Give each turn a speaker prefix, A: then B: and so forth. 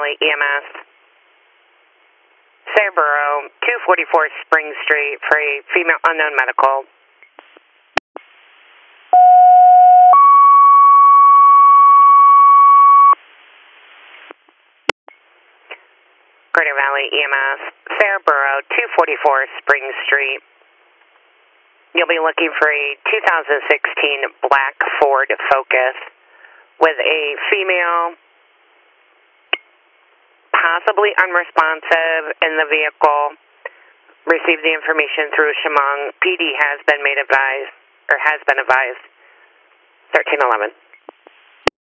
A: Valley EMS. Scarborough, 244 Spring Street for a female unknown medical. Greater Valley EMS, Scarborough, 244 Spring Street. You'll be looking for a 2016 black Ford Focus with a female, possibly unresponsive in the vehicle. Received the information through Chemung. PD has been advised. 1311.